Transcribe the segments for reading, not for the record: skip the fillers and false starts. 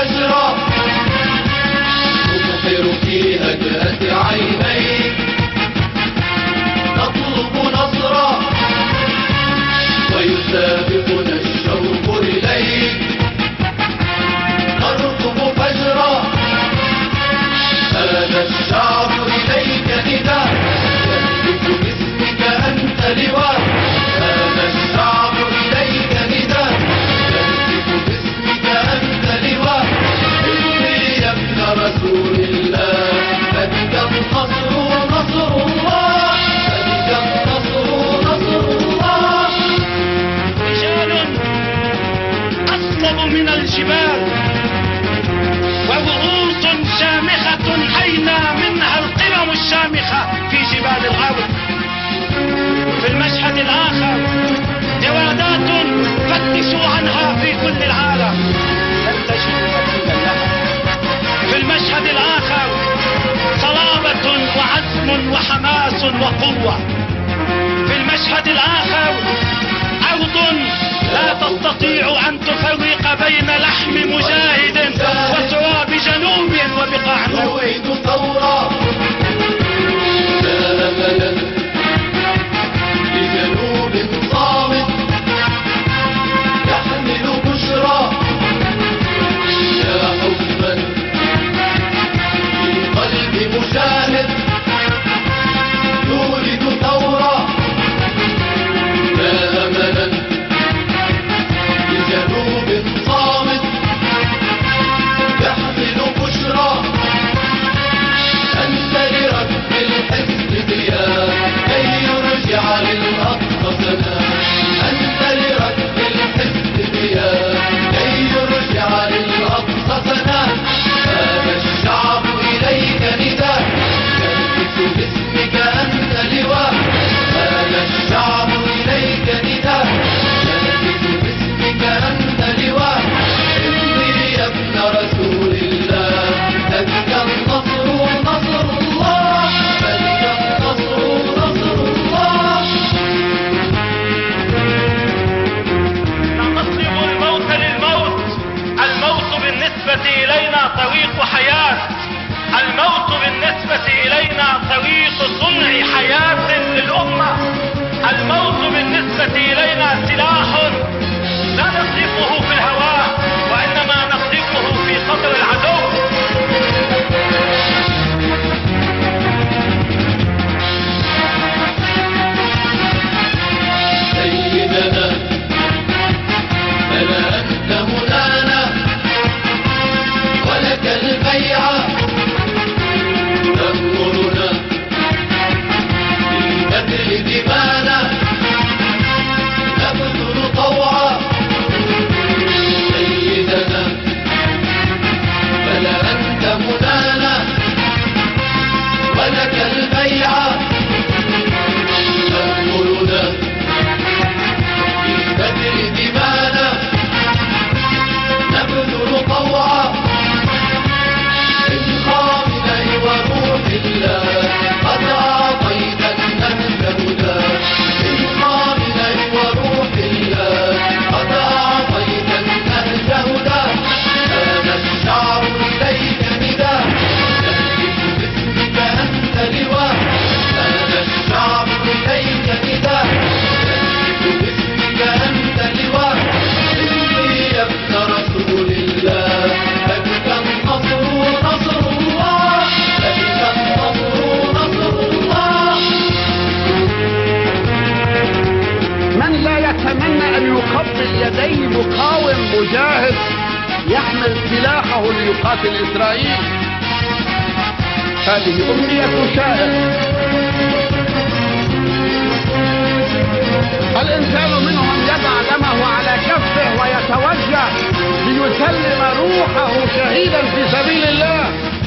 فجرا نبحر في هدأة عينيك نطلب نصرا ويسابقنا الشوق إليك نرقب فجرا هذا الشعب إليك نداء يهتف باسمك أنت لواء هذا الشعب إليك نداء يهتف باسمك أنت لواء امضي يا ابن رسول الله فبك النصر ونصر الله فبك النصر ونصر الله رجال أصلب من الجبال ورؤوس شامخة حينا منها القمم الشامخة في جبال الأرض. في المشهد الآخر جوادات فتشوا عنها في كل العالم لن تجدوا مثيلا لها. في المشهد الآخر صلابة وعزم وحماس وقوة. في المشهد الآخر أرض لا تستطيع أن تفرق بين لحم مجاهد وتراب جنوب وبقاع نريد ثورة لا أملا لجنوب صامت يحمل بشرى يا حبا في قلب مشاهد نريد ثورة لا أملا لجنوب صامت يحمل بشرى أنت لرب الحزب ضياء كي يرجع للأقصى سلام أنت لرب الحزب ضياء كي يرجع للأقصى سلام هذا الشعب إليك نداء يهتف باسمك أنت لواء هذا الشعب إليك نداء يهتف باسمك أنت لواء امضي يا ابن رسول الله فبك النصر ونصر الله فبك النصر ونصر الله نصرف الموت للموت. الموت بالنسبة إلينا طريق حياة. الموت بالنسبة إلينا طريق صنع حياة للأمة. الموت بالنسبة إلينا سلاح لا نقذفه في الهواء وإنما نقذفه في صدر العدو. سيدنا فلا أنت منانا ولك البيعة تأمرنا ببذل دمانا نبذل طوعا سيدنا فلا أنت منانا ولك البيعة تأمرنا ببذل دمانا نبذل طوعا إنقاذنا وروح الله قد أعطيت النهج هدى إنقاذنا وروح الله قد أعطيت النهج هدى هذا الشعب إليك نداء يهتف باسمك أنت لواء هذا الشعب إليك نداء يهتف باسمك أنت لواء امضي يا ابن رسول الله فبك النصر ونصر الله فبك النصر ونصر الله من لا يتمنى أن يقبل يدي مقاوم مجاهد يحمل سلاحه ليقاتل إسرائيل؟ هذه أمنية شائع. الإنسان منهم يضع دمه على كفه ويتوجه ليسلم روحه شهيدا في سبيل الله.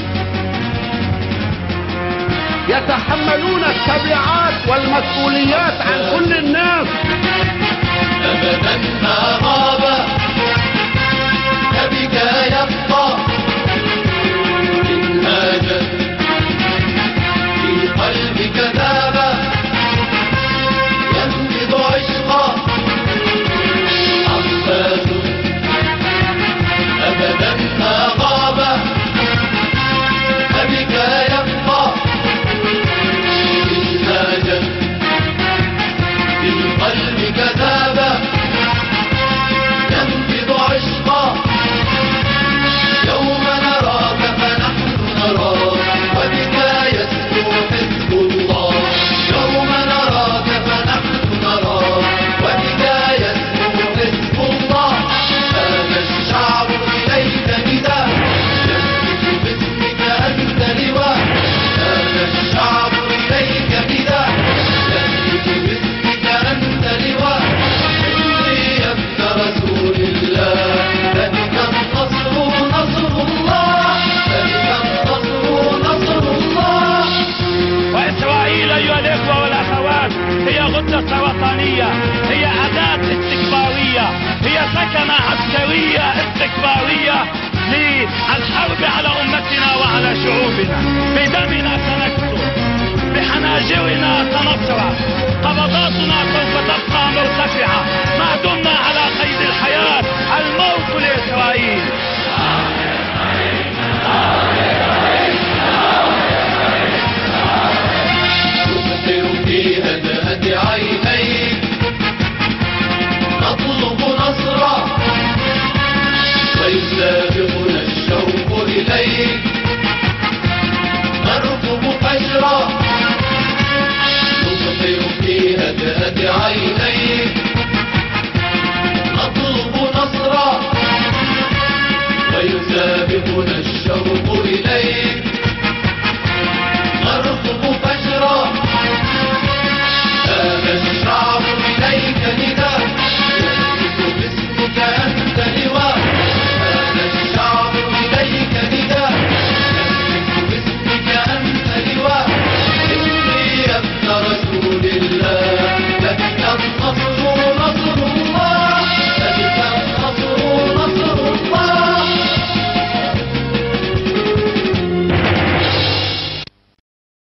يتحملون التبعات والمسؤوليات عن كل الناس. أبدا ما غاب فبك يبقى منهاجا في قلبك ذابا ينبض عشقا عباس أبدا ما حياتنا. بدمنا سنكسو، بحناجرنا سنصرع، قبضاتنا سوف تبقى مرتفعة ما دمنا على قيد الحياة. الموت لإسرائيل. نفكر في هدأة عينيك، نطلب نصرا ويسابقنا الشوق إليك، نركب حجرا. نفكر في هدأة عينيك، نطلب نصرا ويسابقنا الشوق إليك.